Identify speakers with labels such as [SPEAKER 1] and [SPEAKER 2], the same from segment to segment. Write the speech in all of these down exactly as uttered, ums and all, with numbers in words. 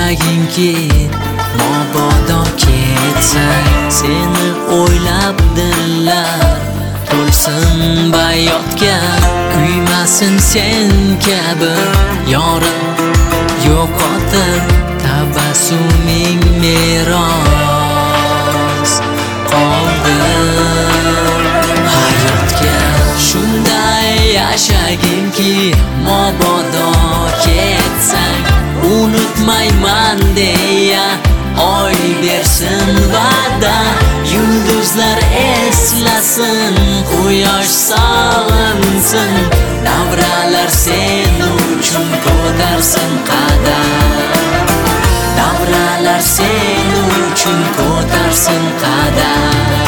[SPEAKER 1] yashagingki mabodo ketsang, seni o'ylab dillar to'lsin bayotga, kuymasin sen kabi yorim yo'qotib, tabassuming meros qoldi hayotga. Shunday yashagingki mabodo ketsang, unutmayman deya oy bersin va'da, yulduzlar eslasin, quyosh sog'insin, davralar sen uchun ko'tarsin qadam, davralar sen uchun ko'tarsin qadam.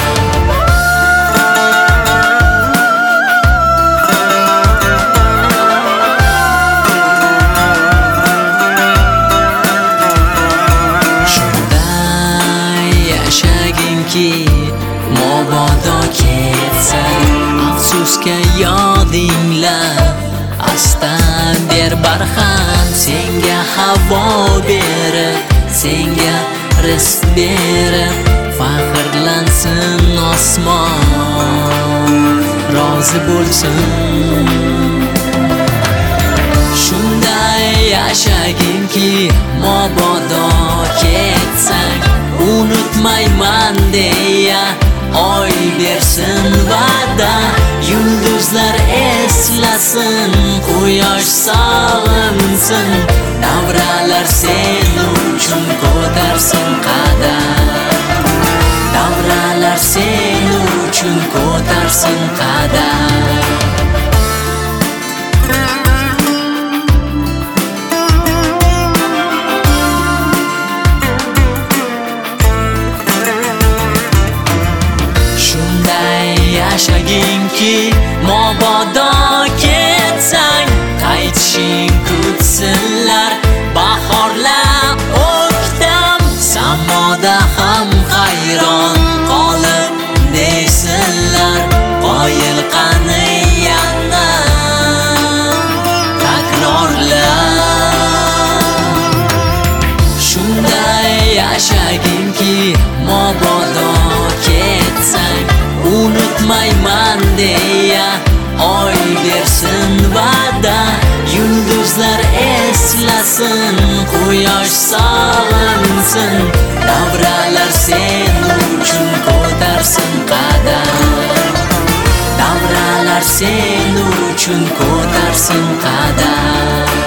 [SPEAKER 1] Mabodo ketsang, afsuska yodinglar astan ber barham, senga havo berib, senga rizq berib, faxrlansin osmon, rozi bo'lsin. Shunday yashagingki mabodo ketsang, unutmayman deya oy bersin va'da, yulduzlar eslasin, quyosh sog'insin, davralar sen uchun ko'tarsin qadam, davralar sen uchun ko'tarsin qadam. Yashagingki mabodo ketsang, qaytishing kutsinlar bahorlar o'ktam, samoda ham hayron qolib deysinlar, qoyil qani yana takrorlar. Shunday yashagingki mabodo ketsang, unutmayman deya oy bersin va'da, yulduzlar eslasin, quyosh sog'insin, davralar sen uchun ko'tarsin qadam, davralar sen uchun ko'tarsin qadam.